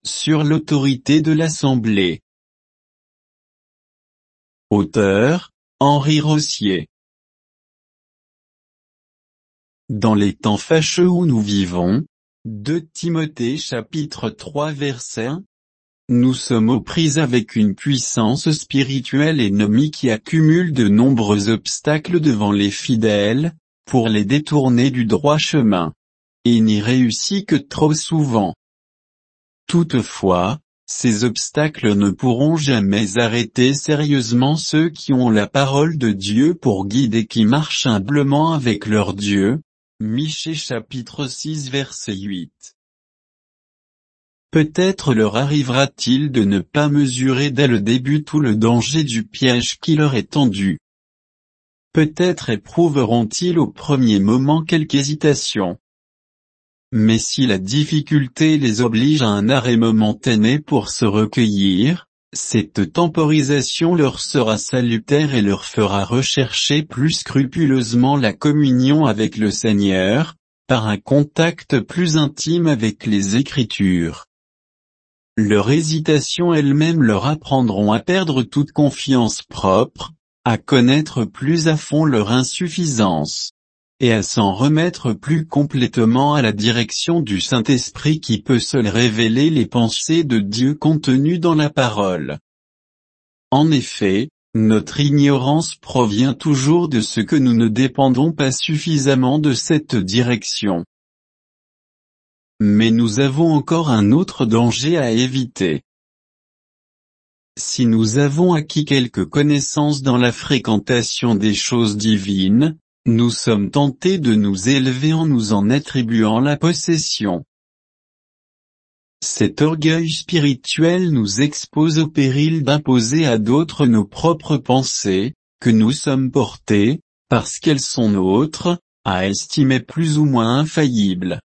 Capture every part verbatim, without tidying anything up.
sur l'autorité de l'Assemblée. Auteur, Henri Rossier. Dans les temps fâcheux où nous vivons, deux Timothée chapitre trois verset un, nous sommes aux prises avec une puissance spirituelle ennemie qui accumule de nombreux obstacles devant les fidèles, pour les détourner du droit chemin, et n'y réussit que trop souvent. Toutefois, ces obstacles ne pourront jamais arrêter sérieusement ceux qui ont la parole de Dieu pour guide et qui marchent humblement avec leur Dieu. Michée chapitre six verset huit. Peut-être leur arrivera-t-il de ne pas mesurer dès le début tout le danger du piège qui leur est tendu. Peut-être éprouveront-ils au premier moment quelque hésitation. Mais si la difficulté les oblige à un arrêt momentané pour se recueillir, cette temporisation leur sera salutaire et leur fera rechercher plus scrupuleusement la communion avec le Seigneur, par un contact plus intime avec les Écritures. Leur hésitation elle-même leur apprendront à perdre toute confiance propre, à connaître plus à fond leur insuffisance, et à s'en remettre plus complètement à la direction du Saint-Esprit qui peut seul révéler les pensées de Dieu contenues dans la parole. En effet, notre ignorance provient toujours de ce que nous ne dépendons pas suffisamment de cette direction. Mais nous avons encore un autre danger à éviter. Si nous avons acquis quelques connaissances dans la fréquentation des choses divines, nous sommes tentés de nous élever en nous en attribuant la possession. Cet orgueil spirituel nous expose au péril d'imposer à d'autres nos propres pensées, que nous sommes portés, parce qu'elles sont nôtres, à estimer plus ou moins infaillibles.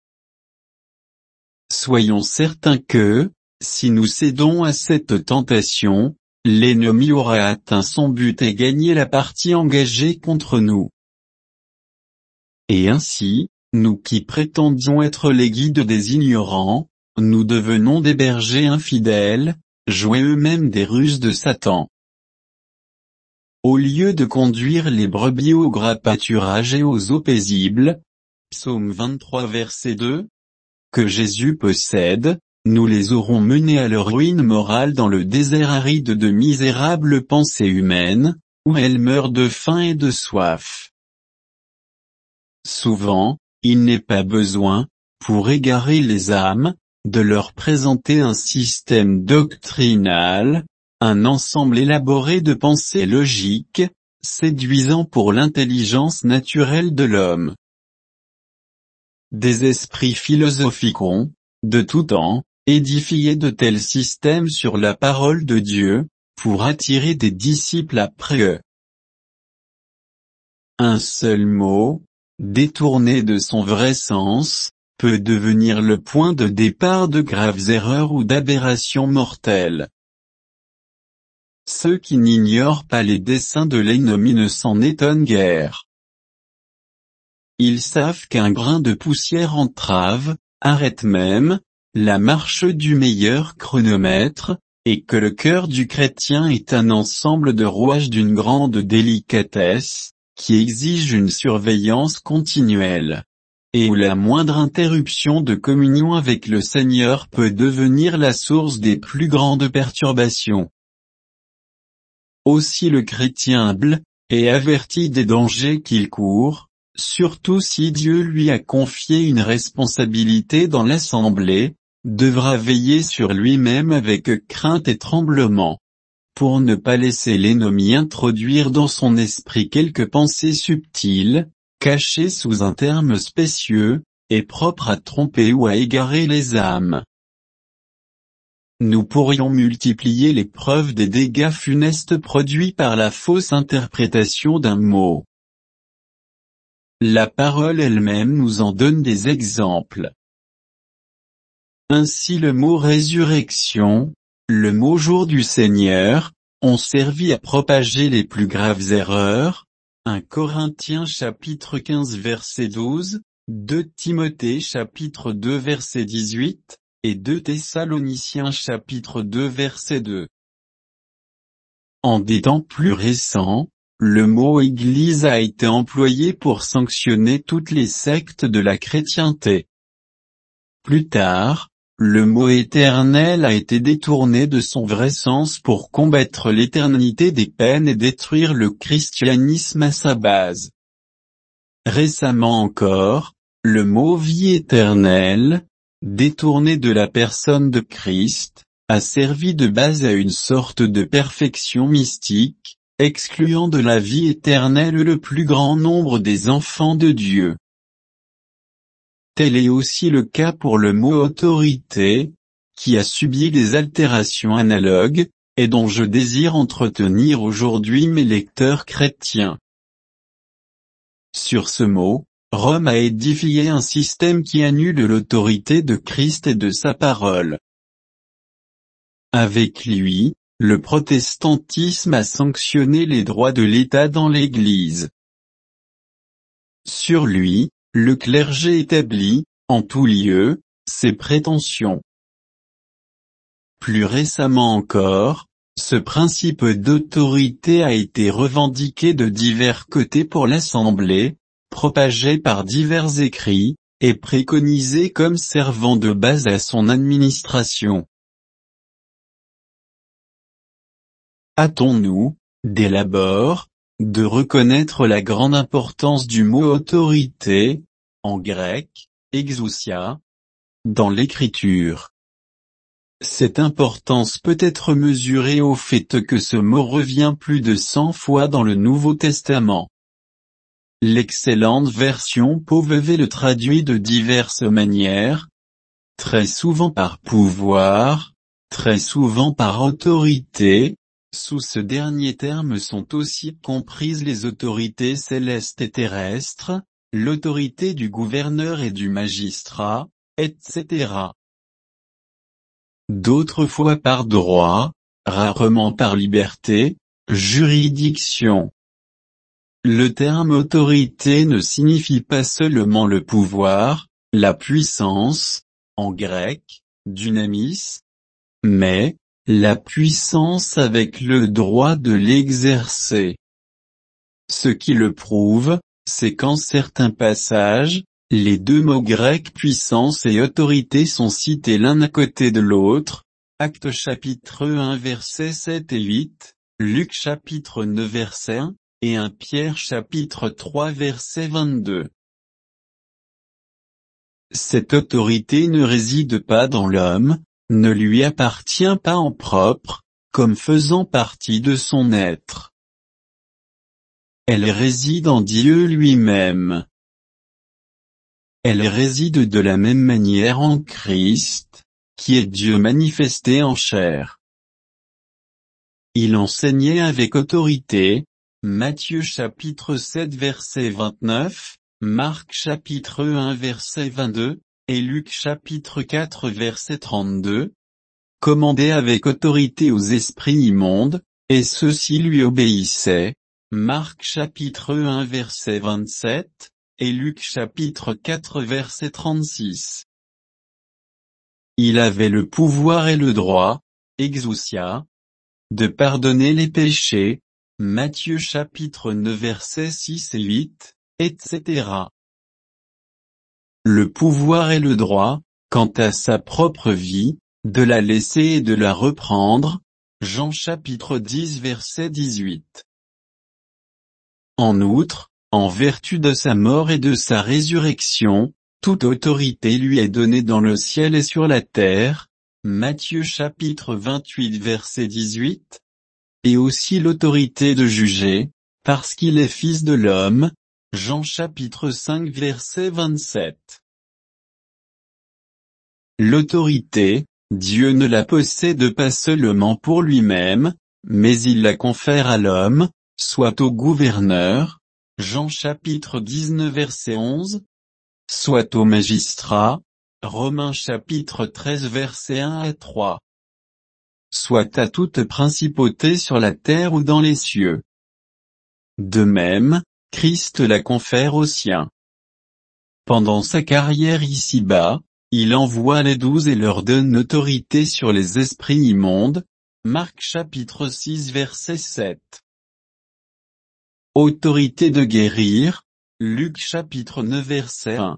Soyons certains que, si nous cédons à cette tentation, l'ennemi aura atteint son but et gagné la partie engagée contre nous. Et ainsi, nous qui prétendions être les guides des ignorants, nous devenons des bergers infidèles, jouets eux-mêmes des ruses de Satan. Au lieu de conduire les brebis au gras pâturage et aux eaux paisibles, Psaume vingt-trois verset deux, que Jésus possède, nous les aurons menés à leur ruine morale dans le désert aride de misérables pensées humaines, où elles meurent de faim et de soif. Souvent, il n'est pas besoin, pour égarer les âmes, de leur présenter un système doctrinal, un ensemble élaboré de pensées logiques, séduisant pour l'intelligence naturelle de l'homme. Des esprits philosophiques ont, de tout temps, édifié de tels systèmes sur la parole de Dieu, pour attirer des disciples après eux. Un seul mot, détourné de son vrai sens, peut devenir le point de départ de graves erreurs ou d'aberrations mortelles. Ceux qui n'ignorent pas les desseins de l'ennemi ne s'en étonnent guère. Ils savent qu'un grain de poussière entrave, arrête même, la marche du meilleur chronomètre, et que le cœur du chrétien est un ensemble de rouages d'une grande délicatesse, qui exige une surveillance continuelle, et où la moindre interruption de communion avec le Seigneur peut devenir la source des plus grandes perturbations. Aussi le chrétien humble, est averti des dangers qu'il court, surtout si Dieu lui a confié une responsabilité dans l'assemblée, devra veiller sur lui-même avec crainte et tremblement, pour ne pas laisser l'ennemi introduire dans son esprit quelques pensées subtiles, cachées sous un terme spécieux, et propres à tromper ou à égarer les âmes. Nous pourrions multiplier les preuves des dégâts funestes produits par la fausse interprétation d'un mot. La parole elle-même nous en donne des exemples. Ainsi le mot résurrection, le mot jour du Seigneur, ont servi à propager les plus graves erreurs. un Corinthiens chapitre quinze verset douze, deux Timothée chapitre deux verset dix-huit, et deux Thessaloniciens chapitre deux verset deux. En des temps plus récents, le mot Église a été employé pour sanctionner toutes les sectes de la chrétienté. Plus tard, le mot éternel a été détourné de son vrai sens pour combattre l'éternité des peines et détruire le christianisme à sa base. Récemment encore, le mot vie éternelle, détourné de la personne de Christ, a servi de base à une sorte de perfection mystique, excluant de la vie éternelle le plus grand nombre des enfants de Dieu. Tel est aussi le cas pour le mot autorité, qui a subi des altérations analogues, et dont je désire entretenir aujourd'hui mes lecteurs chrétiens. Sur ce mot, Rome a édifié un système qui annule l'autorité de Christ et de sa parole. Avec lui, le protestantisme a sanctionné les droits de l'État dans l'Église. Sur lui, le clergé établit, en tout lieu, ses prétentions. Plus récemment encore, ce principe d'autorité a été revendiqué de divers côtés pour l'Assemblée, propagé par divers écrits, et préconisé comme servant de base à son administration. Hâtons-nous, dès l'abord, de reconnaître la grande importance du mot autorité, en grec, exousia, dans l'écriture. Cette importance peut être mesurée au fait que ce mot revient plus de cent fois dans le Nouveau Testament. L'excellente version P V V le traduit de diverses manières, très souvent par pouvoir, très souvent par autorité. Sous ce dernier terme sont aussi comprises les autorités célestes et terrestres, l'autorité du gouverneur et du magistrat, et cetera. D'autres fois par droit, rarement par liberté, juridiction. Le terme autorité ne signifie pas seulement le pouvoir, la puissance, en grec, dynamis, mais la puissance avec le droit de l'exercer. Ce qui le prouve, c'est qu'en certains passages, les deux mots grecs puissance et autorité sont cités l'un à côté de l'autre, Actes chapitre un versets sept et huit, Luc chapitre neuf verset un, et un Pierre chapitre trois verset vingt-deux. Cette autorité ne réside pas dans l'homme, ne lui appartient pas en propre, comme faisant partie de son être. Elle réside en Dieu lui-même. Elle réside de la même manière en Christ, qui est Dieu manifesté en chair. Il enseignait avec autorité, Matthieu chapitre sept verset vingt-neuf, Marc chapitre un verset vingt-deux, et Luc chapitre quatre verset trente-deux, commandait avec autorité aux esprits immondes, et ceux-ci lui obéissaient, Marc chapitre un verset vingt-sept, et Luc chapitre quatre verset trente-six. Il avait le pouvoir et le droit, exousia, de pardonner les péchés, Matthieu chapitre neuf versets six et huit, et cetera. Le pouvoir et le droit, quant à sa propre vie, de la laisser et de la reprendre, Jean chapitre dix verset dix-huit. En outre, en vertu de sa mort et de sa résurrection, toute autorité lui est donnée dans le ciel et sur la terre, Matthieu chapitre vingt-huit verset dix-huit, et aussi l'autorité de juger, parce qu'il est fils de l'homme, Jean chapitre cinq verset vingt-sept. L'autorité, Dieu ne la possède pas seulement pour lui-même, mais il la confère à l'homme, soit au gouverneur, Jean chapitre dix-neuf verset onze, soit au magistrat, Romains chapitre treize verset un à trois, soit à toute principauté sur la terre ou dans les cieux. De même, Christ la confère aux siens. Pendant sa carrière ici-bas, il envoie les douze et leur donne autorité sur les esprits immondes. Marc chapitre six verset sept. Autorité de guérir. Luc chapitre neuf verset un.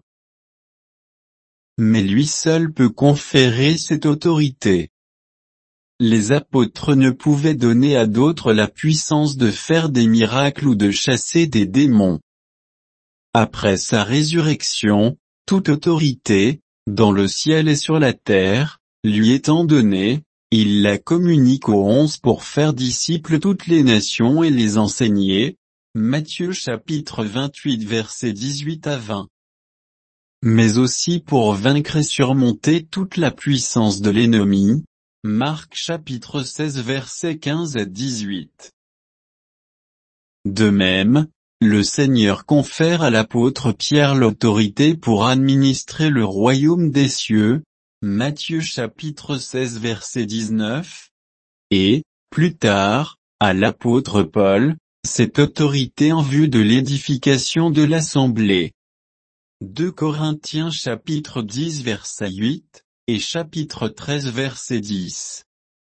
Mais lui seul peut conférer cette autorité. Les apôtres ne pouvaient donner à d'autres la puissance de faire des miracles ou de chasser des démons. Après sa résurrection, toute autorité, dans le ciel et sur la terre, lui étant donnée, il la communique aux onze pour faire disciples toutes les nations et les enseigner. Matthieu chapitre vingt-huit versets dix-huit à vingt. Mais aussi pour vaincre et surmonter toute la puissance de l'ennemi. Marc chapitre seize versets quinze à dix-huit. De même, le Seigneur confère à l'apôtre Pierre l'autorité pour administrer le royaume des cieux. Matthieu chapitre seize verset dix-neuf. Et, plus tard, à l'apôtre Paul, cette autorité en vue de l'édification de l'assemblée. deux Corinthiens chapitre dix verset huit, et chapitre treize verset dix.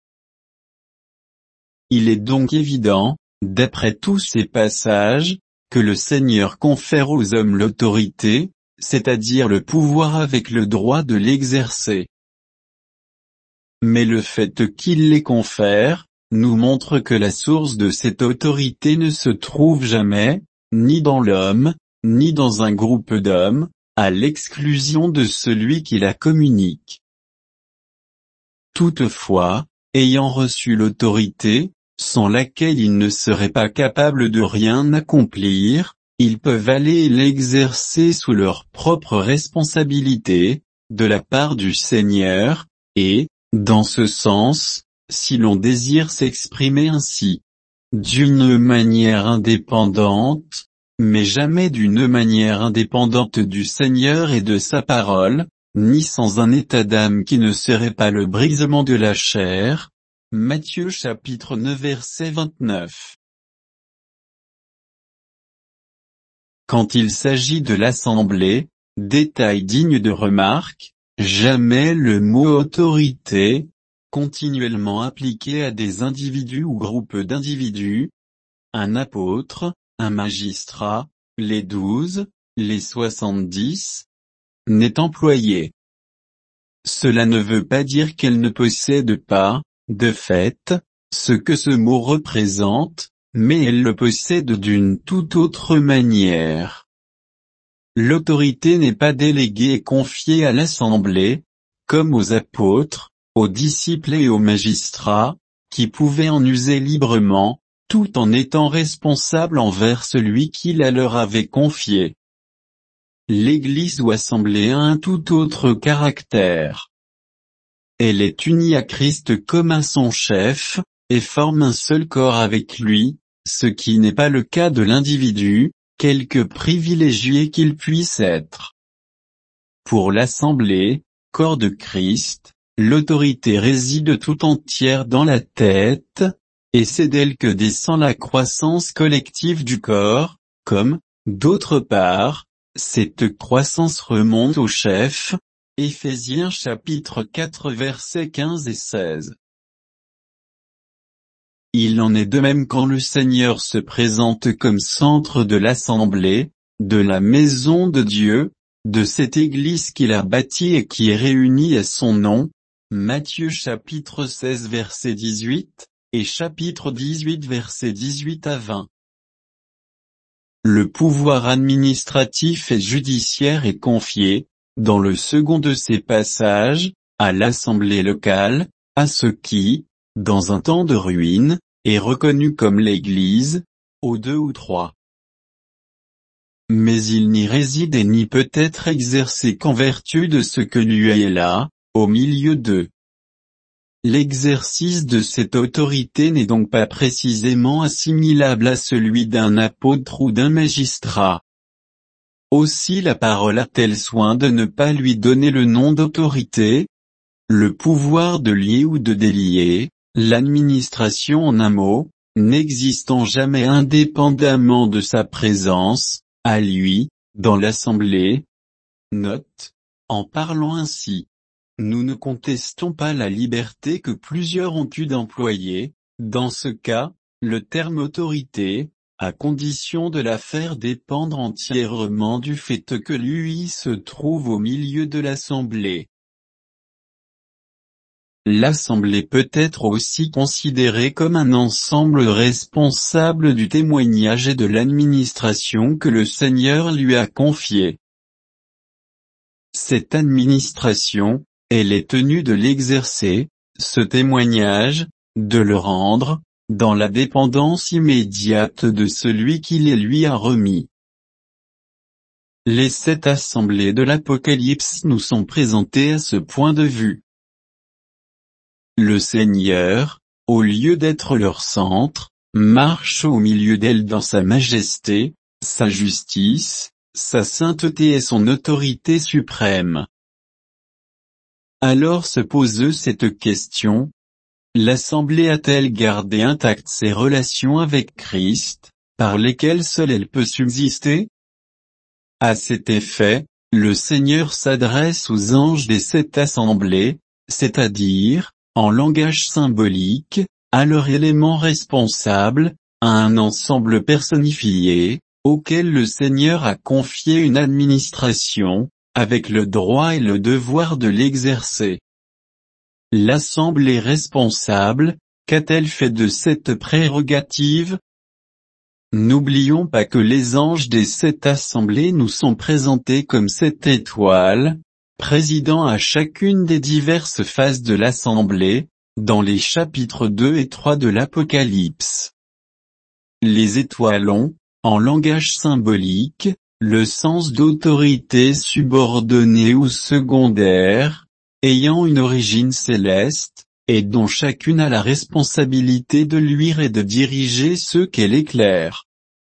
Il est donc évident, d'après tous ces passages, que le Seigneur confère aux hommes l'autorité, c'est-à-dire le pouvoir avec le droit de l'exercer. Mais le fait qu'il les confère, nous montre que la source de cette autorité ne se trouve jamais, ni dans l'homme, ni dans un groupe d'hommes, à l'exclusion de celui qui la communique. Toutefois, ayant reçu l'autorité, sans laquelle ils ne seraient pas capables de rien accomplir, ils peuvent aller l'exercer sous leur propre responsabilité, de la part du Seigneur, et, dans ce sens, si l'on désire s'exprimer ainsi, d'une manière indépendante, mais jamais d'une manière indépendante du Seigneur et de sa parole, ni sans un état d'âme qui ne serait pas le brisement de la chair. Matthieu chapitre neuf verset vingt-neuf. Quand il s'agit de l'assemblée, détail digne de remarque, jamais le mot autorité, continuellement appliqué à des individus ou groupes d'individus, un apôtre, un magistrat, les douze, les soixante-dix, n'est employé. Cela ne veut pas dire qu'elle ne possède pas, de fait, ce que ce mot représente, mais elle le possède d'une toute autre manière. L'autorité n'est pas déléguée et confiée à l'assemblée, comme aux apôtres, aux disciples et aux magistrats, qui pouvaient en user librement, tout en étant responsables envers celui qui la leur avait confiée. L'Église ou assemblée a un tout autre caractère. Elle est unie à Christ comme à son chef, et forme un seul corps avec lui, ce qui n'est pas le cas de l'individu, quelque privilégié qu'il puisse être. Pour l'assemblée, corps de Christ, l'autorité réside tout entière dans la tête, et c'est d'elle que descend la croissance collective du corps, comme, d'autre part, cette croissance remonte au chef. Éphésiens chapitre quatre versets quinze et seize. Il en est de même quand le Seigneur se présente comme centre de l'assemblée, de la maison de Dieu, de cette Église qu'il a bâtie et qui est réunie à son nom. Matthieu chapitre seize verset dix-huit, et chapitre dix-huit verset dix-huit à vingt. Le pouvoir administratif et judiciaire est confié, dans le second de ces passages, à l'assemblée locale, à ce qui, dans un temps de ruine, est reconnu comme l'Église, aux deux ou trois. Mais il n'y réside et n'y peut être exercé qu'en vertu de ce que lui est là, au milieu d'eux. L'exercice de cette autorité n'est donc pas précisément assimilable à celui d'un apôtre ou d'un magistrat. Aussi la parole a-t-elle soin de ne pas lui donner le nom d'autorité? Le pouvoir de lier ou de délier, l'administration en un mot, n'existant jamais indépendamment de sa présence, à lui, dans l'assemblée. Note. En parlant ainsi, nous ne contestons pas la liberté que plusieurs ont eue d'employer, dans ce cas, le terme autorité, à condition de la faire dépendre entièrement du fait que lui se trouve au milieu de l'assemblée. L'assemblée peut être aussi considérée comme un ensemble responsable du témoignage et de l'administration que le Seigneur lui a confié. Cette administration, elle est tenue de l'exercer, ce témoignage, de le rendre, dans la dépendance immédiate de celui qui les lui a remis. Les sept assemblées de l'Apocalypse nous sont présentées à ce point de vue. Le Seigneur, au lieu d'être leur centre, marche au milieu d'elles dans sa majesté, sa justice, sa sainteté et son autorité suprême. Alors se pose cette question: l'Assemblée a-t-elle gardé intactes ses relations avec Christ, par lesquelles seule elle peut subsister? À cet effet, le Seigneur s'adresse aux anges des sept assemblées, c'est-à-dire, en langage symbolique, à leur élément responsable, à un ensemble personnifié, auquel le Seigneur a confié une administration, avec le droit et le devoir de l'exercer. L'assemblée responsable, qu'a-t-elle fait de cette prérogative? N'oublions pas que les anges des sept assemblées nous sont présentés comme sept étoiles, présidant à chacune des diverses phases de l'assemblée, dans les chapitres deux et trois de l'Apocalypse. Les étoiles ont, en langage symbolique, le sens d'autorité subordonnée ou secondaire, ayant une origine céleste, et dont chacune a la responsabilité de luire et de diriger ceux qu'elle éclaire.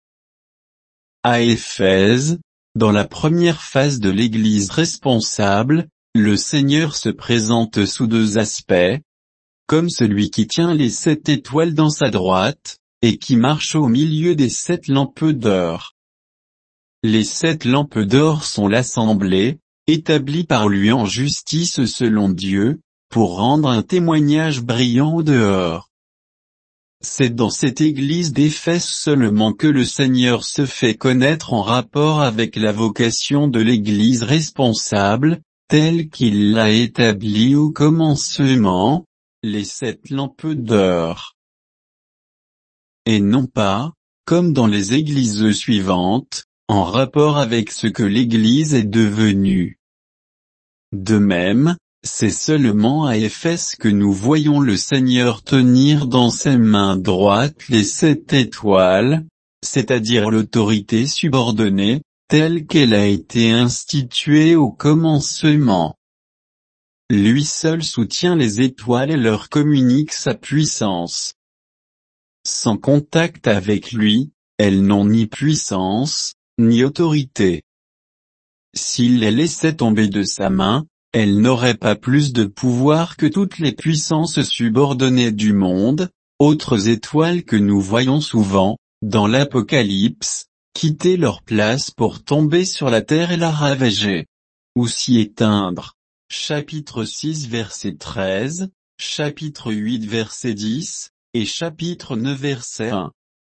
À Éphèse, dans la première phase de l'Église responsable, le Seigneur se présente sous deux aspects, comme celui qui tient les sept étoiles dans sa droite, et qui marche au milieu des sept lampes d'or. Les sept lampes d'or sont l'assemblée, établie par lui en justice selon Dieu, pour rendre un témoignage brillant au dehors. C'est dans cette église d'Éphèse seulement que le Seigneur se fait connaître en rapport avec la vocation de l'église responsable, telle qu'il l'a établie au commencement, les sept lampes d'or. Et non pas, comme dans les églises suivantes, en rapport avec ce que l'église est devenue. De même, c'est seulement à Éphèse que nous voyons le Seigneur tenir dans ses mains droites les sept étoiles, c'est-à-dire l'autorité subordonnée, telle qu'elle a été instituée au commencement. Lui seul soutient les étoiles et leur communique sa puissance. Sans contact avec lui, elles n'ont ni puissance, ni autorité. S'il les laissait tomber de sa main, elle n'aurait pas plus de pouvoir que toutes les puissances subordonnées du monde, autres étoiles que nous voyons souvent, dans l'Apocalypse, quitter leur place pour tomber sur la terre et la ravager. Ou s'y éteindre. Chapitre six verset treize, chapitre huit verset dix, et chapitre neuf verset un.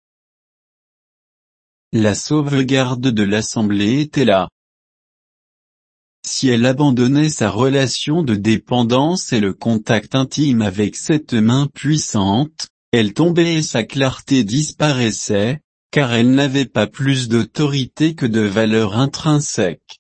La sauvegarde de l'assemblée était là. Si elle abandonnait sa relation de dépendance et le contact intime avec cette main puissante, elle tombait et sa clarté disparaissait, car elle n'avait pas plus d'autorité que de valeur intrinsèque.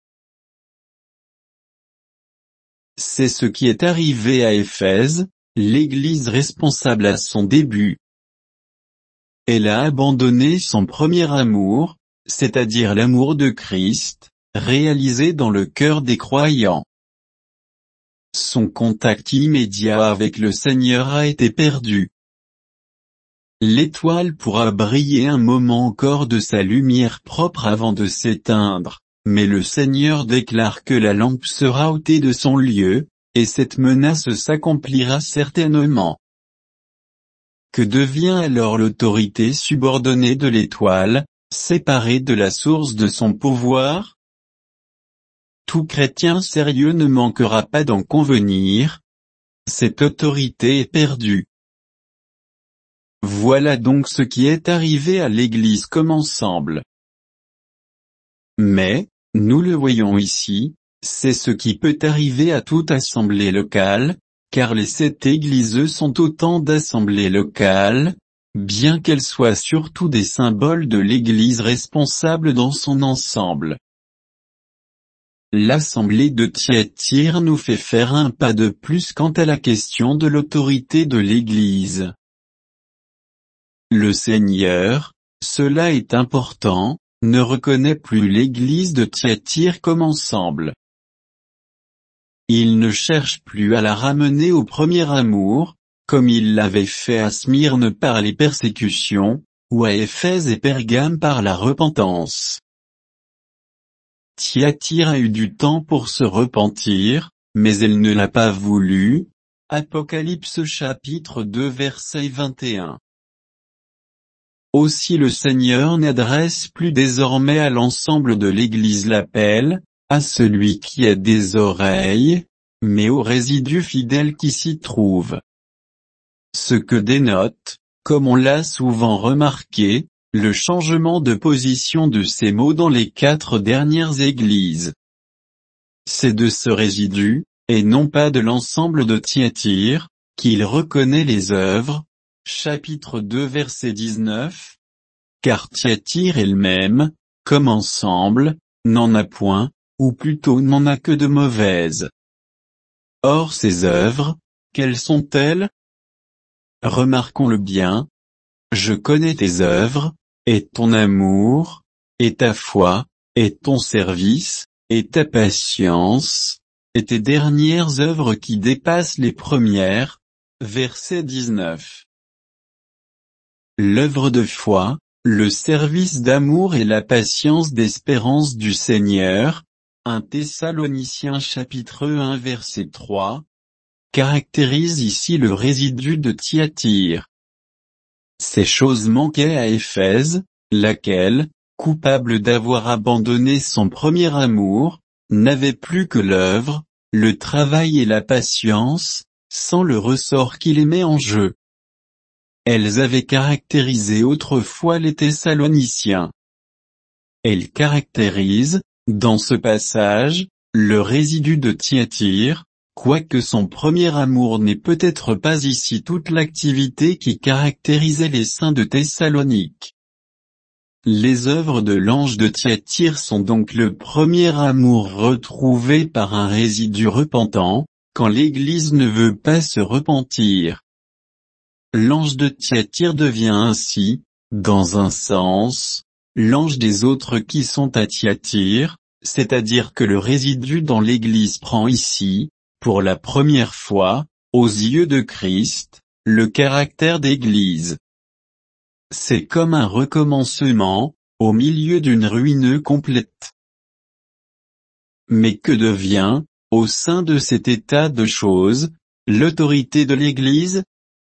C'est ce qui est arrivé à Éphèse, l'église responsable à son début. Elle a abandonné son premier amour, c'est-à-dire l'amour de Christ, réalisé dans le cœur des croyants. Son contact immédiat avec le Seigneur a été perdu. L'étoile pourra briller un moment encore de sa lumière propre avant de s'éteindre, mais le Seigneur déclare que la lampe sera ôtée de son lieu, et cette menace s'accomplira certainement. Que devient alors l'autorité subordonnée de l'étoile, séparée de la source de son pouvoir? tout chrétien sérieux ne manquera pas d'en convenir, cette autorité est perdue. Voilà donc ce qui est arrivé à l'Église comme ensemble. Mais, nous le voyons ici, c'est ce qui peut arriver à toute assemblée locale, car les sept églises sont autant d'assemblées locales, bien qu'elles soient surtout des symboles de l'Église responsable dans son ensemble. L'assemblée de Thyatire nous fait faire un pas de plus quant à la question de l'autorité de l'Église. Le Seigneur, cela est important, ne reconnaît plus l'Église de Thyatire comme ensemble. Il ne cherche plus à la ramener au premier amour, comme il l'avait fait à Smyrne par les persécutions, ou à Éphèse et Pergame par la repentance. Thyatire a eu du temps pour se repentir, mais elle ne l'a pas voulu. Apocalypse chapitre deux verset vingt et un. Aussi le Seigneur n'adresse plus désormais à l'ensemble de l'Église l'appel, à celui qui a des oreilles, mais aux résidus fidèles qui s'y trouvent. Ce que dénote, comme on l'a souvent remarqué, le changement de position de ces mots dans les quatre dernières églises. C'est de ce résidu, et non pas de l'ensemble de Thyatire, qu'il reconnaît les œuvres, chapitre deux verset dix-neuf, car Thyatire elle-même, comme ensemble, n'en a point, ou plutôt n'en a que de mauvaises. Or ces œuvres, quelles sont-elles? Remarquons-le bien. Je connais tes œuvres, et ton amour, et ta foi, et ton service, et ta patience, et tes dernières œuvres qui dépassent les premières. Verset dix-neuf. L'œuvre de foi, le service d'amour et la patience d'espérance du Seigneur, un Thessaloniciens chapitre un verset trois, caractérise ici le résidu de Thyatire. Ces choses manquaient à Éphèse, laquelle, coupable d'avoir abandonné son premier amour, n'avait plus que l'œuvre, le travail et la patience, sans le ressort qui les met en jeu. Elles avaient caractérisé autrefois les Thessaloniciens. Elles caractérisent, dans ce passage, le résidu de Thyatire, quoique son premier amour n'ait peut-être pas ici toute l'activité qui caractérisait les saints de Thessalonique. Les œuvres de l'ange de Thyatire sont donc le premier amour retrouvé par un résidu repentant, quand l'Église ne veut pas se repentir. L'ange de Thyatire devient ainsi, dans un sens, l'ange des autres qui sont à Thyatire, c'est-à-dire que le résidu dans l'Église prend ici, pour la première fois, aux yeux de Christ, le caractère d'Église. C'est comme un recommencement, au milieu d'une ruine complète. Mais que devient, au sein de cet état de choses, l'autorité de l'Église?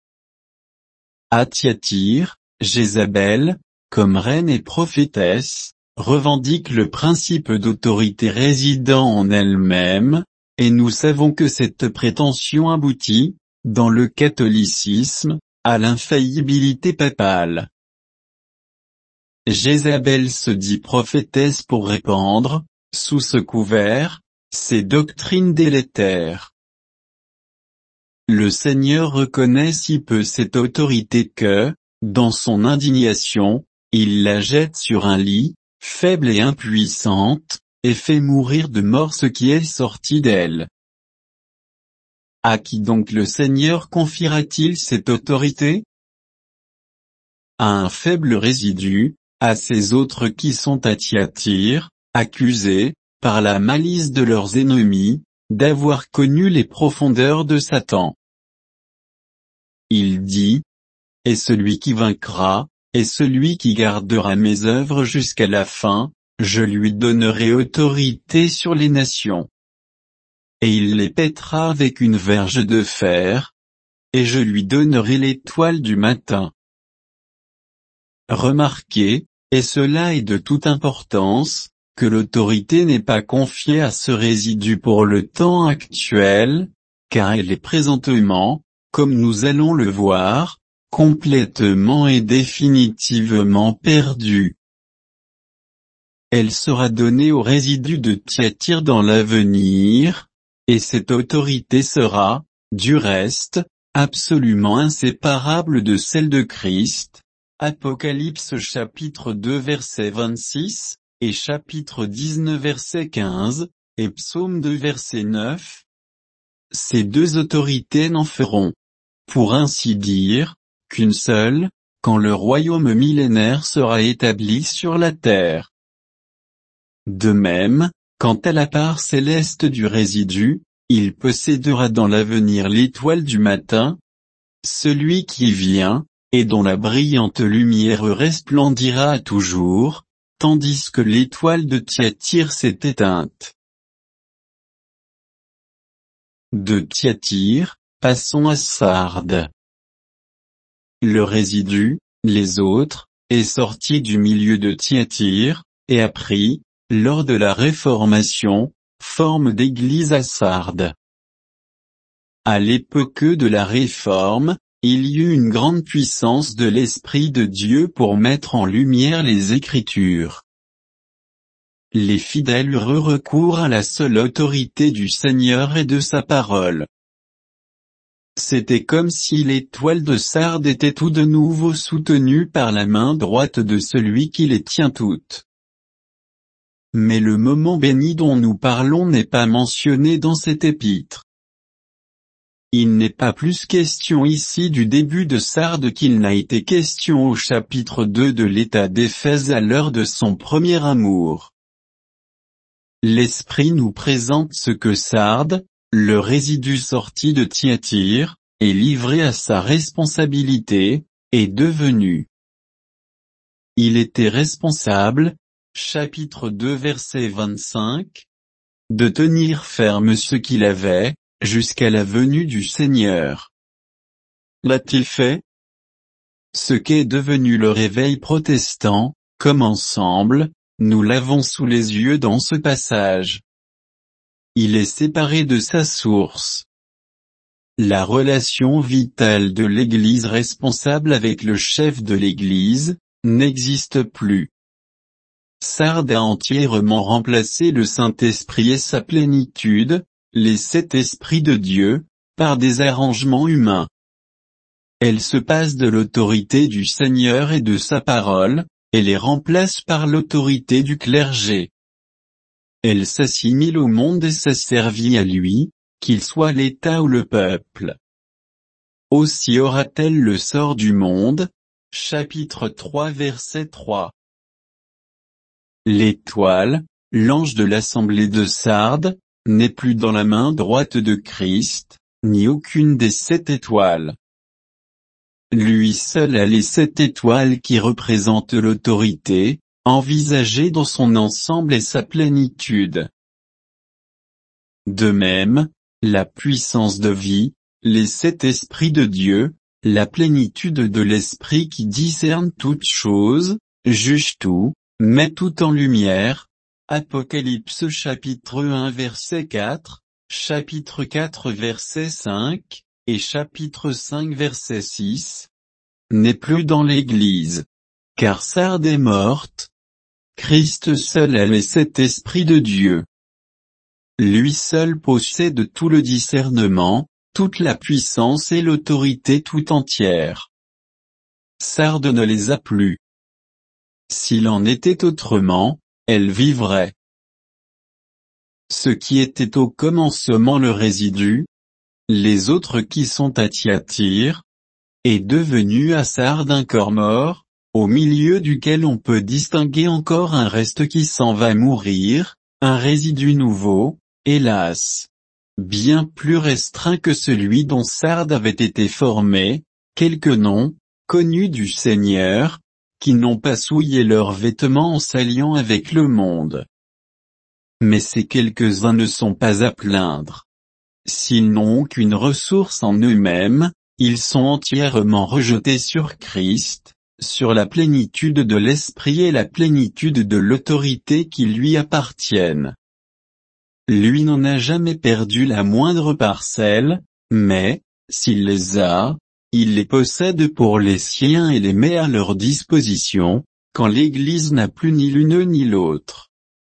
À Thyatire, Jézabel, comme reine et prophétesse, revendique le principe d'autorité résidant en elle-même, et nous savons que cette prétention aboutit, dans le catholicisme, à l'infaillibilité papale. Jézabel se dit prophétesse pour répandre, sous ce couvert, ces doctrines délétères. Le Seigneur reconnaît si peu cette autorité que, dans son indignation, il la jette sur un lit, faible et impuissante, et fait mourir de mort ce qui est sorti d'elle. À qui donc le Seigneur confiera-t-il cette autorité? À un faible résidu, à ces autres qui sont à Thyatire, accusés, par la malice de leurs ennemis, d'avoir connu les profondeurs de Satan. Il dit, « Et celui qui vaincra, et celui qui gardera mes œuvres jusqu'à la fin, je lui donnerai autorité sur les nations. Et il les pètera avec une verge de fer, et je lui donnerai l'étoile du matin. » Remarquez, et cela est de toute importance, que l'autorité n'est pas confiée à ce résidu pour le temps actuel, car elle est présentement, comme nous allons le voir, complètement et définitivement perdue. Elle sera donnée au résidu de Thyatire dans l'avenir, et cette autorité sera, du reste, absolument inséparable de celle de Christ. Apocalypse chapitre deux verset vingt-six, et chapitre dix-neuf verset quinze, et psaume deux verset neuf. Ces deux autorités n'en feront, pour ainsi dire, qu'une seule, quand le royaume millénaire sera établi sur la terre. De même, quant à la part céleste du résidu, il possédera dans l'avenir l'étoile du matin, celui qui vient, et dont la brillante lumière resplendira à toujours, tandis que l'étoile de Thyatire s'est éteinte. De Thyatire, passons à Sardes. Le résidu, les autres, est sorti du milieu de Thyatire, et a pris, lors de la Réformation, forme d'église à Sardes. À l'époque de la Réforme, il y eut une grande puissance de l'Esprit de Dieu pour mettre en lumière les Écritures. Les fidèles eurent recours à la seule autorité du Seigneur et de sa parole. C'était comme si l'étoile de Sardes était tout de nouveau soutenue par la main droite de celui qui les tient toutes. Mais le moment béni dont nous parlons n'est pas mentionné dans cet épître. Il n'est pas plus question ici du début de Sardes qu'il n'a été question au chapitre deux de l'état d'Éphèse à l'heure de son premier amour. L'Esprit nous présente ce que Sardes, le résidu sorti de Thyatire, est livré à sa responsabilité, est devenu. Il était responsable, chapitre deux verset vingt-cinq, de tenir ferme ce qu'il avait, jusqu'à la venue du Seigneur. L'a-t-il fait? Ce qu'est devenu le réveil protestant, comme ensemble, nous l'avons sous les yeux dans ce passage. Il est séparé de sa source. La relation vitale de l'Église responsable avec le chef de l'Église, n'existe plus. Sardes a entièrement remplacé le Saint-Esprit et sa plénitude, les sept esprits de Dieu, par des arrangements humains. Elle se passe de l'autorité du Seigneur et de sa parole, et les remplace par l'autorité du clergé. Elle s'assimile au monde et s'asservit à lui, qu'il soit l'État ou le peuple. Aussi aura-t-elle le sort du monde, chapitre trois verset trois. L'étoile, l'ange de l'assemblée de Sardes, n'est plus dans la main droite de Christ, ni aucune des sept étoiles. Lui seul a les sept étoiles qui représentent l'autorité, envisagée dans son ensemble et sa plénitude. De même, la puissance de vie, les sept esprits de Dieu, la plénitude de l'Esprit qui discerne toutes choses, juge tout, met tout en lumière. Apocalypse chapitre un verset quatre, chapitre quatre verset cinq, et chapitre cinq verset six, n'est plus dans l'Église. Car Sardes est morte. Christ seul a les sept esprits de Dieu. Lui seul possède tout le discernement, toute la puissance et l'autorité tout entière. Sardes ne les a plus. S'il en était autrement, elle vivrait. Ce qui était au commencement le résidu, les autres qui sont à Thyatire, est devenu à Sardes un corps mort, au milieu duquel on peut distinguer encore un reste qui s'en va mourir, un résidu nouveau, hélas, bien plus restreint que celui dont Sardes avait été formé, quelques noms, connus du Seigneur, qui n'ont pas souillé leurs vêtements en s'alliant avec le monde. Mais ces quelques-uns ne sont pas à plaindre. S'ils n'ont aucune ressource en eux-mêmes, ils sont entièrement rejetés sur Christ, sur la plénitude de l'esprit et la plénitude de l'autorité qui lui appartiennent. Lui n'en a jamais perdu la moindre parcelle, mais, s'il les a, il les possède pour les siens et les met à leur disposition, quand l'Église n'a plus ni l'une ni l'autre.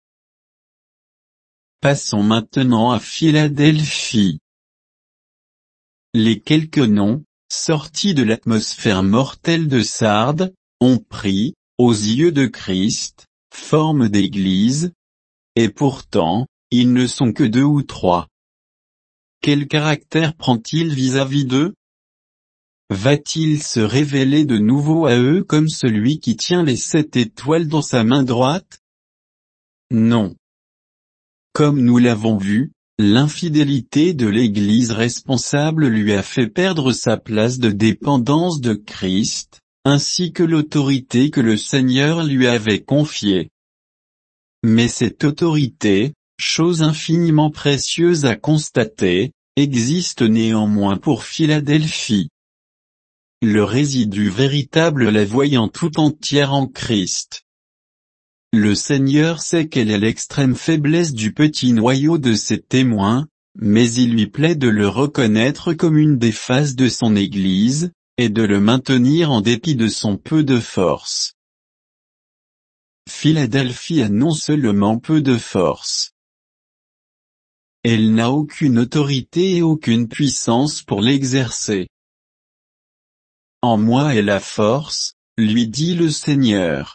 Passons maintenant à Philadelphie. Les quelques noms, sortis de l'atmosphère mortelle de Sardes, ont pris, aux yeux de Christ, forme d'église, et pourtant, ils ne sont que deux ou trois. Quel caractère prend-il vis-à-vis d'eux? Va-t-il se révéler de nouveau à eux comme celui qui tient les sept étoiles dans sa main droite? Non. Comme nous l'avons vu, l'infidélité de l'Église responsable lui a fait perdre sa place de dépendance de Christ, ainsi que l'autorité que le Seigneur lui avait confiée. Mais cette autorité, chose infiniment précieuse à constater, existe néanmoins pour Philadelphie. Le résidu véritable la voyant tout entière en Christ. Le Seigneur sait quelle est l'extrême faiblesse du petit noyau de ses témoins, mais il lui plaît de le reconnaître comme une des phases de son Église, et de le maintenir en dépit de son peu de force. Philadelphie a non seulement peu de force. Elle n'a aucune autorité et aucune puissance pour l'exercer. En moi est la force, lui dit le Seigneur.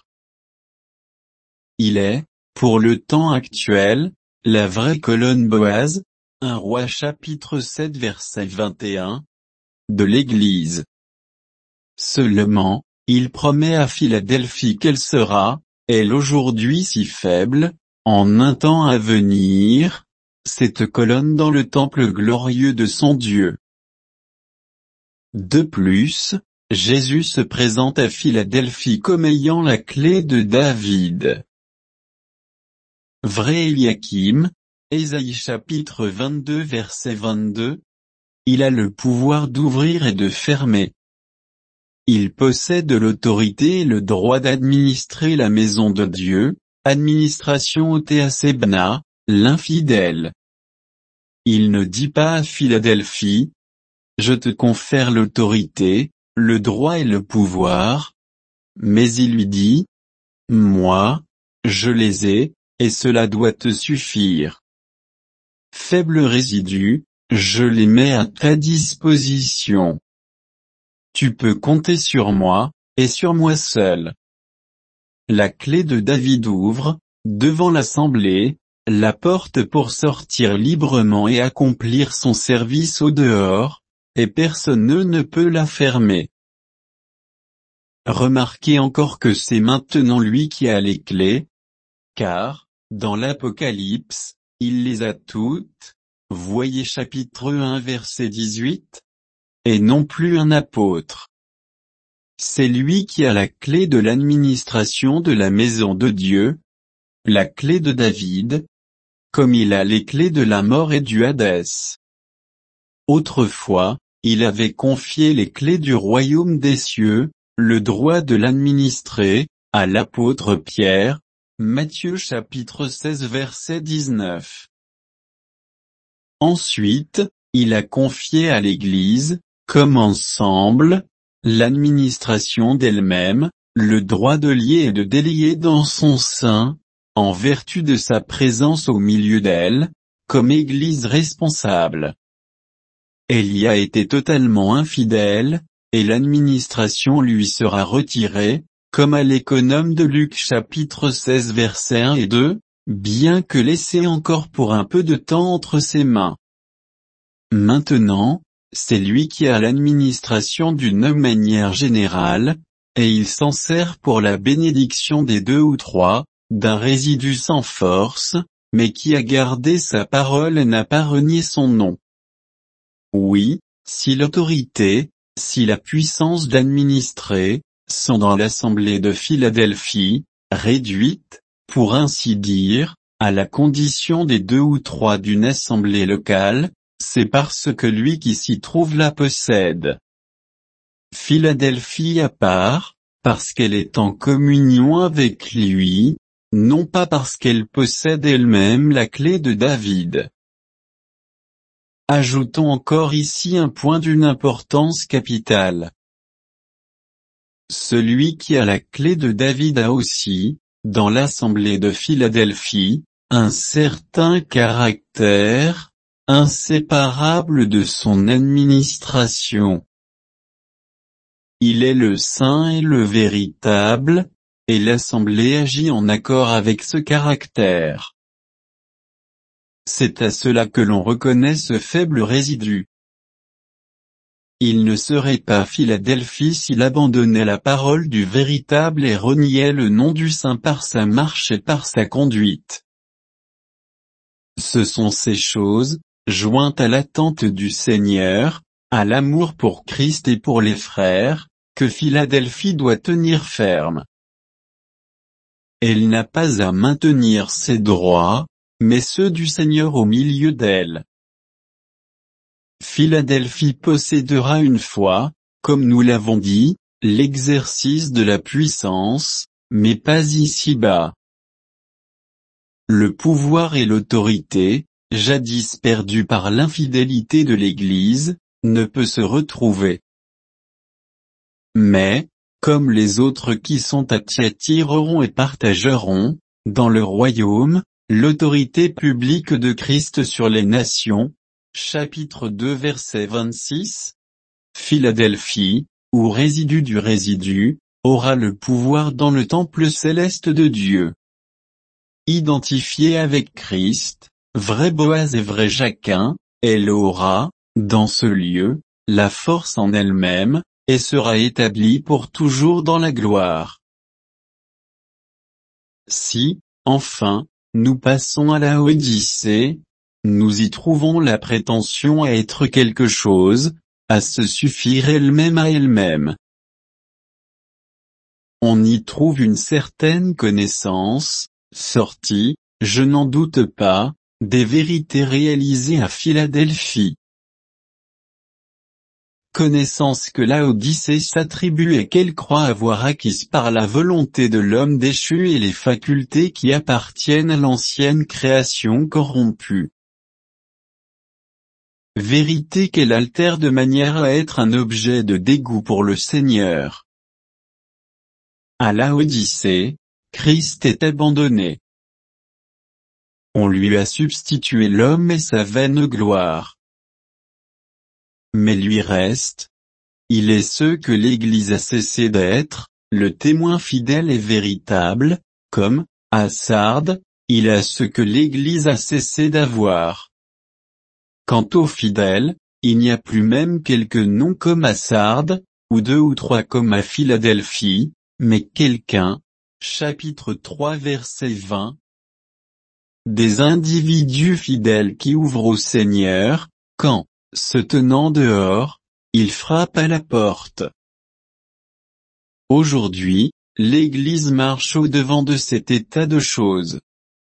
Il est, pour le temps actuel, la vraie colonne Boaz, un roi chapitre sept verset vingt et un, de l'Église. Seulement, il promet à Philadelphie qu'elle sera, elle aujourd'hui si faible, en un temps à venir, cette colonne dans le temple glorieux de son Dieu. De plus, Jésus se présente à Philadelphie comme ayant la clé de David. Vrai Eliakim, Ésaïe chapitre vingt-deux verset vingt-deux, il a le pouvoir d'ouvrir et de fermer. Il possède l'autorité et le droit d'administrer la maison de Dieu, administration ôtée à Sebna, l'infidèle. Il ne dit pas à Philadelphie, je te confère l'autorité, le droit et le pouvoir, mais il lui dit, moi, je les ai, et cela doit te suffire. Faible résidu, je les mets à ta disposition. Tu peux compter sur moi, et sur moi seul. La clé de David ouvre, devant l'assemblée, la porte pour sortir librement et accomplir son service au dehors, et personne ne peut la fermer. Remarquez encore que c'est maintenant lui qui a les clés, car, dans l'Apocalypse, il les a toutes, voyez chapitre un verset dix-huit, et non plus un apôtre. C'est lui qui a la clé de l'administration de la maison de Dieu, la clé de David, comme il a les clés de la mort et du Hadès. Autrefois, il avait confié les clés du royaume des cieux, le droit de l'administrer, à l'apôtre Pierre, Matthieu chapitre seize verset dix-neuf. Ensuite, il a confié à l'Église, comme ensemble, l'administration d'elle-même, le droit de lier et de délier dans son sein, en vertu de sa présence au milieu d'elle, comme Église responsable. Elle y a été totalement infidèle, et l'administration lui sera retirée, comme à l'économe de Luc chapitre seize versets un et deux, bien que laissée encore pour un peu de temps entre ses mains. Maintenant, c'est lui qui a l'administration d'une manière générale, et il s'en sert pour la bénédiction des deux ou trois, d'un résidu sans force, mais qui a gardé sa parole et n'a pas renié son nom. Oui, si l'autorité, si la puissance d'administrer, sont dans l'assemblée de Philadelphie, réduites, pour ainsi dire, à la condition des deux ou trois d'une assemblée locale, c'est parce que lui qui s'y trouve la possède. Philadelphie à part, parce qu'elle est en communion avec lui, non pas parce qu'elle possède elle-même la clé de David. Ajoutons encore ici un point d'une importance capitale. Celui qui a la clé de David a aussi, dans l'assemblée de Philadelphie, un certain caractère, inséparable de son administration. Il est le saint et le véritable, et l'assemblée agit en accord avec ce caractère. C'est à cela que l'on reconnaît ce faible résidu. Il ne serait pas Philadelphie s'il abandonnait la parole du véritable et reniait le nom du saint par sa marche et par sa conduite. Ce sont ces choses, jointes à l'attente du Seigneur, à l'amour pour Christ et pour les frères, que Philadelphie doit tenir ferme. Elle n'a pas à maintenir ses droits, mais ceux du Seigneur au milieu d'elle. Philadelphie possédera une fois, comme nous l'avons dit, l'exercice de la puissance, mais pas ici-bas. Le pouvoir et l'autorité, jadis perdus par l'infidélité de l'Église, ne peut se retrouver. Mais, comme les autres qui sont à Thyatire auront et partageront, dans le royaume, l'autorité publique de Christ sur les nations, chapitre deux verset vingt-six, Philadelphie, ou résidu du résidu, aura le pouvoir dans le temple céleste de Dieu. Identifiée avec Christ, vrai Boaz et vrai Jacquin, elle aura, dans ce lieu, la force en elle-même, et sera établie pour toujours dans la gloire. Si, enfin, nous passons à la Odyssée, nous y trouvons la prétention à être quelque chose, à se suffire elle-même à elle-même. On y trouve une certaine connaissance, sortie, je n'en doute pas, des vérités réalisées à Philadelphie. Connaissance que la Odyssée s'attribue et qu'elle croit avoir acquise par la volonté de l'homme déchu et les facultés qui appartiennent à l'ancienne création corrompue. Vérité qu'elle altère de manière à être un objet de dégoût pour le Seigneur. À la Odyssée, Christ est abandonné. On lui a substitué l'homme et sa vaine gloire. Mais lui reste. Il est ce que l'Église a cessé d'être, le témoin fidèle et véritable, comme, à Sardes, il a ce que l'Église a cessé d'avoir. Quant aux fidèles, il n'y a plus même quelques noms comme à Sardes, ou deux ou trois comme à Philadelphie, mais quelqu'un, chapitre trois verset vingt. Des individus fidèles qui ouvrent au Seigneur, quand, se tenant dehors, il frappe à la porte. Aujourd'hui, l'Église marche au-devant de cet état de choses.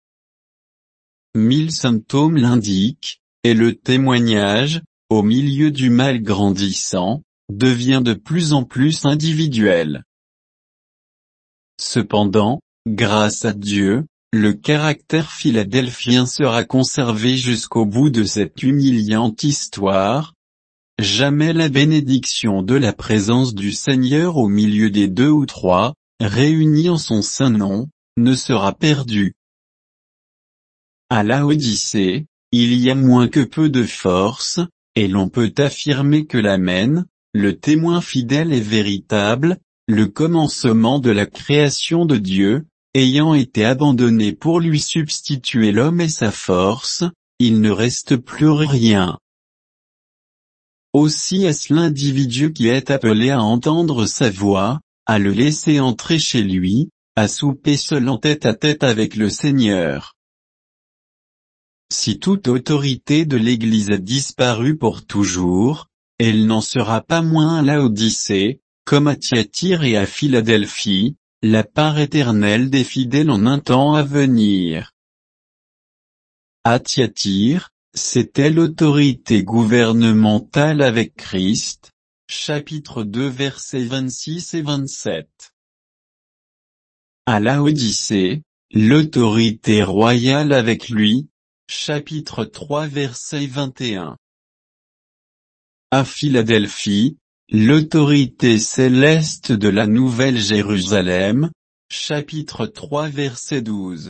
Mille symptômes l'indiquent, et le témoignage, au milieu du mal grandissant, devient de plus en plus individuel. Cependant, grâce à Dieu, le caractère philadelphien sera conservé jusqu'au bout de cette humiliante histoire. Jamais la bénédiction de la présence du Seigneur au milieu des deux ou trois, réunis en son saint nom, ne sera perdue. À la Odyssée, il y a moins que peu de force, et l'on peut affirmer que l'Amen, le témoin fidèle et véritable, le commencement de la création de Dieu, ayant été abandonné pour lui substituer l'homme et sa force, il ne reste plus rien. Aussi est-ce l'individu qui est appelé à entendre sa voix, à le laisser entrer chez lui, à souper seul en tête à tête avec le Seigneur. Si toute autorité de l'Église a disparu pour toujours, elle n'en sera pas moins à la Odyssée, comme à Thyatire et à Philadelphie, la part éternelle des fidèles en un temps à venir. À Thyatire, c'était l'autorité gouvernementale avec Christ, chapitre deux versets vingt-six et vingt-sept. À Laodicée, l'autorité royale avec lui. Chapitre trois verset vingt et un. À Philadelphie, l'autorité céleste de la Nouvelle Jérusalem. Chapitre trois verset douze.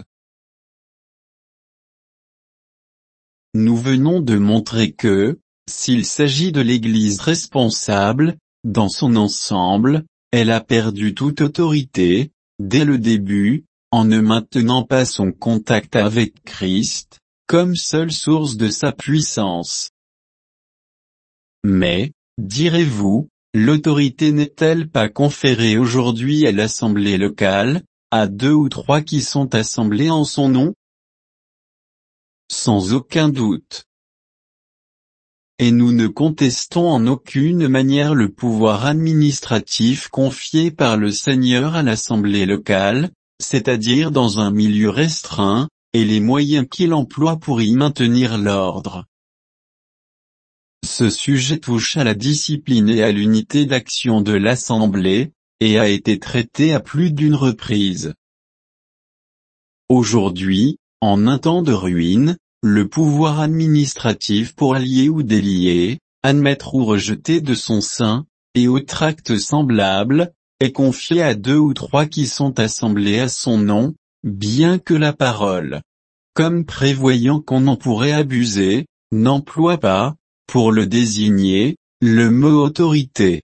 Nous venons de montrer que, s'il s'agit de l'Église responsable, dans son ensemble, elle a perdu toute autorité, dès le début, en ne maintenant pas son contact avec Christ, comme seule source de sa puissance. Mais, direz-vous, l'autorité n'est-elle pas conférée aujourd'hui à l'assemblée locale, à deux ou trois qui sont assemblés en son nom? Sans aucun doute. Et nous ne contestons en aucune manière le pouvoir administratif confié par le Seigneur à l'assemblée locale, c'est-à-dire dans un milieu restreint, et les moyens qu'il emploie pour y maintenir l'ordre. Ce sujet touche à la discipline et à l'unité d'action de l'Assemblée, et a été traité à plus d'une reprise. Aujourd'hui, en un temps de ruine, le pouvoir administratif pour allier ou délier, admettre ou rejeter de son sein, et autres actes semblables, est confié à deux ou trois qui sont assemblés à son nom, bien que la parole, comme prévoyant qu'on en pourrait abuser, n'emploie pas, pour le désigner, le mot autorité.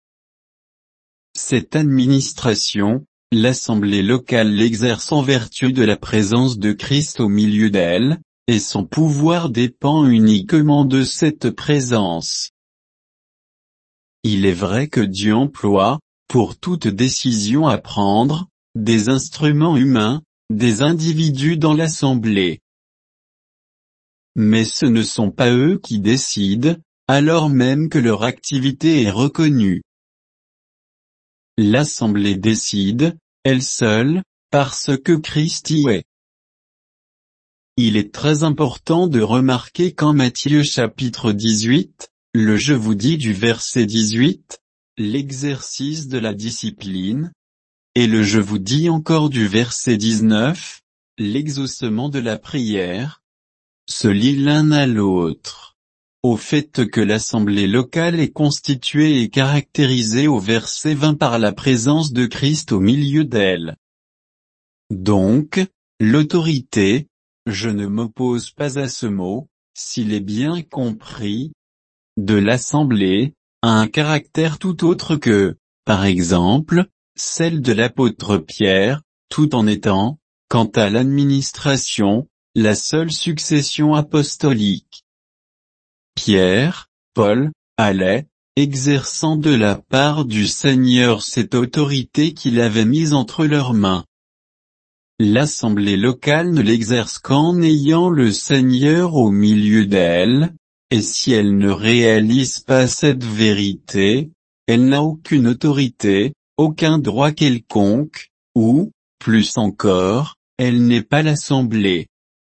Cette administration, l'assemblée locale l'exerce en vertu de la présence de Christ au milieu d'elle, et son pouvoir dépend uniquement de cette présence. Il est vrai que Dieu emploie, pour toute décision à prendre, des instruments humains, des individus dans l'assemblée. Mais ce ne sont pas eux qui décident, alors même que leur activité est reconnue. L'assemblée décide, elle seule, parce que Christ y est. Il est très important de remarquer qu'en Matthieu chapitre dix-huit, le je vous dis du verset dix-huit, l'exercice de la discipline, et le je vous dis encore du verset dix-neuf, l'exaucement de la prière, se lient l'un à l'autre. Au fait que l'assemblée locale est constituée et caractérisée au verset vingt par la présence de Christ au milieu d'elle. Donc, l'autorité, je ne m'oppose pas à ce mot, s'il est bien compris, de l'assemblée, a un caractère tout autre que, par exemple, celle de l'apôtre Pierre, tout en étant, quant à l'administration, la seule succession apostolique. Pierre, Paul, allait, exerçant de la part du Seigneur cette autorité qu'il avait mise entre leurs mains. L'assemblée locale ne l'exerce qu'en ayant le Seigneur au milieu d'elle, et si elle ne réalise pas cette vérité, elle n'a aucune autorité, aucun droit quelconque, ou, plus encore, elle n'est pas l'assemblée.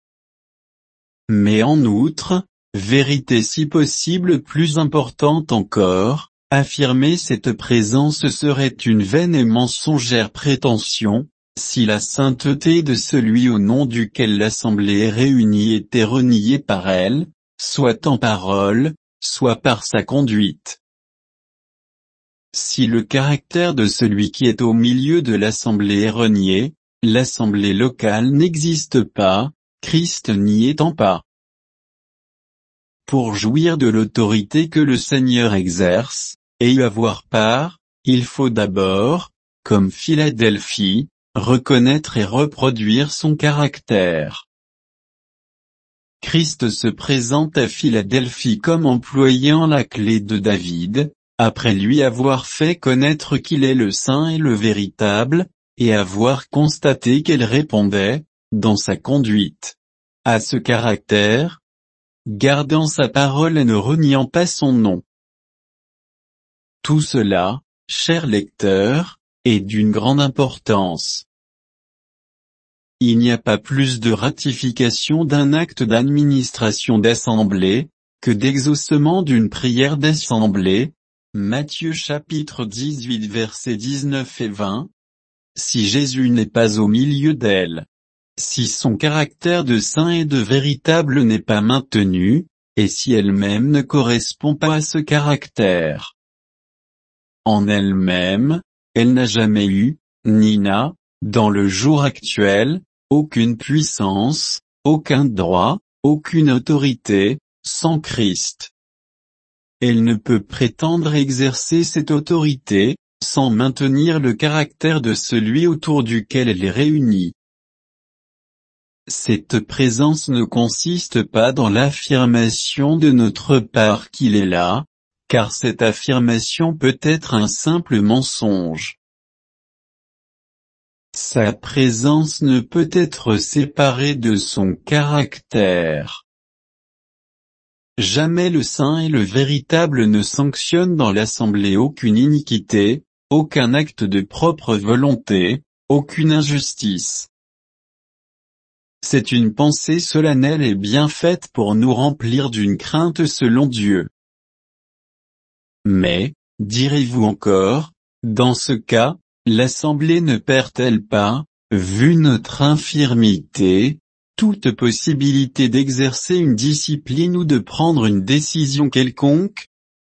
Mais en outre, vérité si possible plus importante encore, affirmer cette présence serait une vaine et mensongère prétention, si la sainteté de celui au nom duquel l'assemblée est réunie était reniée par elle, soit en parole, soit par sa conduite. Si le caractère de celui qui est au milieu de l'assemblée est renié, l'assemblée locale n'existe pas, Christ n'y étant pas. Pour jouir de l'autorité que le Seigneur exerce, et y avoir part, il faut d'abord, comme Philadelphie, reconnaître et reproduire son caractère. Christ se présente à Philadelphie comme employant la clé de David, après lui avoir fait connaître qu'il est le saint et le véritable, et avoir constaté qu'elle répondait, dans sa conduite, à ce caractère, gardant sa parole et ne reniant pas son nom. Tout cela, chers lecteurs, est d'une grande importance. Il n'y a pas plus de ratification d'un acte d'administration d'assemblée, que d'exaucement d'une prière d'assemblée. Matthieu chapitre dix-huit versets dix-neuf et vingt. si Jésus n'est pas au milieu d'elle. Si son caractère de saint et de véritable n'est pas maintenu, et si elle-même ne correspond pas à ce caractère. En elle-même, elle n'a jamais eu, ni n'a, dans le jour actuel, aucune puissance, aucun droit, aucune autorité, sans Christ. Elle ne peut prétendre exercer cette autorité, sans maintenir le caractère de celui autour duquel elle est réunie. Cette présence ne consiste pas dans l'affirmation de notre part qu'il est là, car cette affirmation peut être un simple mensonge. Sa présence ne peut être séparée de son caractère. Jamais le saint et le véritable ne sanctionnent dans l'assemblée aucune iniquité, aucun acte de propre volonté, aucune injustice. C'est une pensée solennelle et bien faite pour nous remplir d'une crainte selon Dieu. Mais, direz-vous encore, dans ce cas, l'assemblée ne perd-elle pas, vu notre infirmité, toute possibilité d'exercer une discipline ou de prendre une décision quelconque?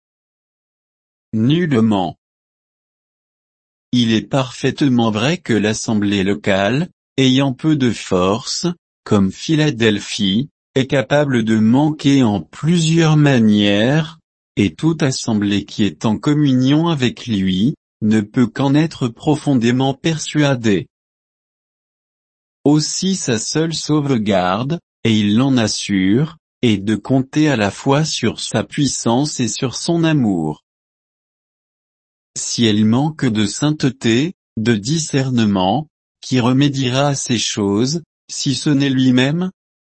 Nullement. Il est parfaitement vrai que l'assemblée locale, ayant peu de force, comme Philadelphie, est capable de manquer en plusieurs manières, et toute assemblée qui est en communion avec lui, ne peut qu'en être profondément persuadée. Aussi sa seule sauvegarde, et il l'en assure, est de compter à la fois sur sa puissance et sur son amour. Si elle manque de sainteté, de discernement, qui remédiera à ces choses, si ce n'est lui-même?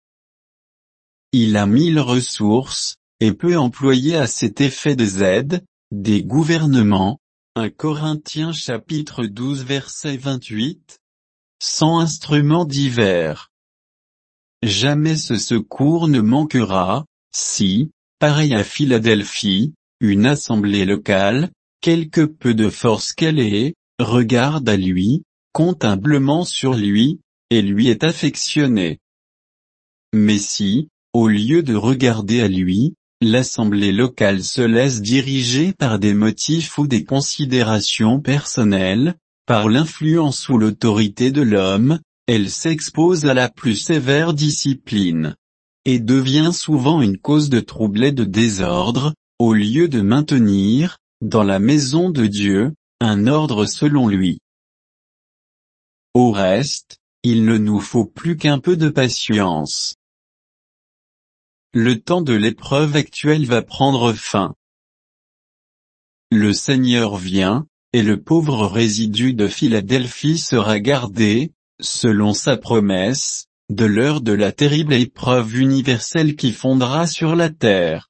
Il a mille ressources, et peut employer à cet effet des aides, des gouvernements, un Corinthiens chapitre douze verset vingt-huit, cent instruments divers. Jamais ce secours ne manquera, si, pareil à Philadelphie, une assemblée locale, quelque peu de force qu'elle ait, regarde à lui, compte humblement sur lui, et lui est affectionnée. Mais si, au lieu de regarder à lui, l'assemblée locale se laisse diriger par des motifs ou des considérations personnelles, par l'influence ou l'autorité de l'homme, elle s'expose à la plus sévère discipline, et devient souvent une cause de trouble et de désordre, au lieu de maintenir, dans la maison de Dieu, un ordre selon lui. Au reste, il ne nous faut plus qu'un peu de patience. Le temps de l'épreuve actuelle va prendre fin. Le Seigneur vient, et le pauvre résidu de Philadelphie sera gardé, selon sa promesse, de l'heure de la terrible épreuve universelle qui fondera sur la terre.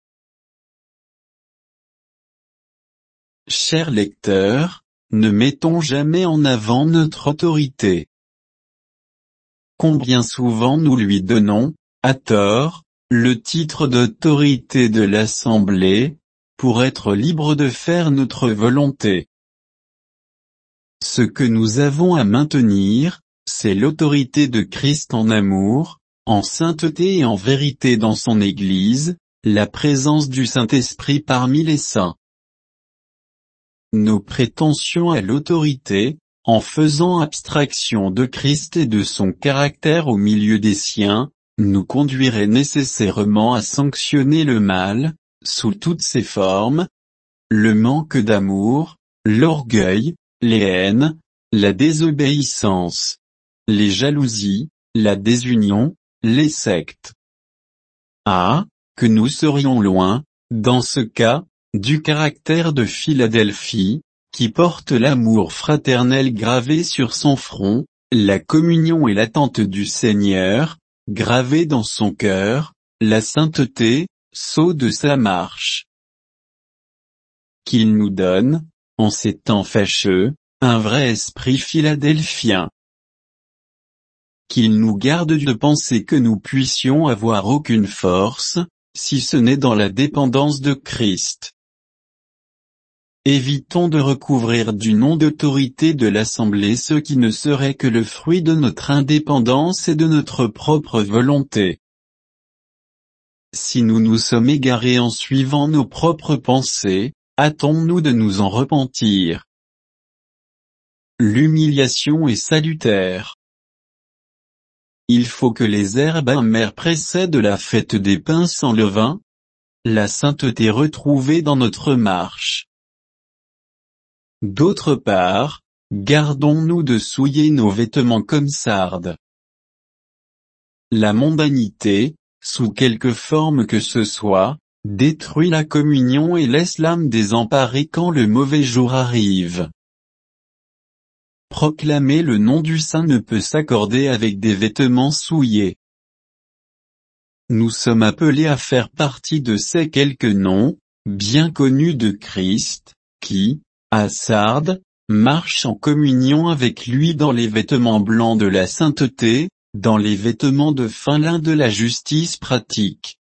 Chers lecteurs, ne mettons jamais en avant notre autorité. Combien souvent nous lui donnons, à tort, le titre d'autorité de l'Assemblée, pour être libres de faire notre volonté. Ce que nous avons à maintenir, c'est l'autorité de Christ en amour, en sainteté et en vérité dans son Église, la présence du Saint-Esprit parmi les saints. Nos prétentions à l'autorité, en faisant abstraction de Christ et de son caractère au milieu des siens, nous conduiraient nécessairement à sanctionner le mal, sous toutes ses formes, le manque d'amour, l'orgueil, les haines, la désobéissance, les jalousies, la désunion, les sectes. Ah, que nous serions loin, dans ce cas, du caractère de Philadelphie, qui porte l'amour fraternel gravé sur son front, la communion et l'attente du Seigneur, gravé dans son cœur, la sainteté, sceau de sa marche. Qu'il nous donne, en ces temps fâcheux, un vrai esprit philadelphien. Qu'il nous garde de penser que nous puissions avoir aucune force, si ce n'est dans la dépendance de Christ. évitons de recouvrir du nom d'autorité de l'Assemblée ce qui ne serait que le fruit de notre indépendance et de notre propre volonté. Si nous nous sommes égarés en suivant nos propres pensées, hâtons-nous de nous en repentir. L'humiliation est salutaire. Il faut que les herbes amères précèdent la fête des pains sans levain, la sainteté retrouvée dans notre marche. D'autre part, gardons-nous de souiller nos vêtements comme sardes. La mondanité, sous quelque forme que ce soit, détruit la communion et laisse l'âme désemparée quand le mauvais jour arrive. Proclamer le nom du Saint ne peut s'accorder avec des vêtements souillés. Nous sommes appelés à faire partie de ces quelques noms, bien connus de Christ, qui, à Sardes, marchent en communion avec lui dans les vêtements blancs de la sainteté, dans les vêtements de fin lin de la justice pratique.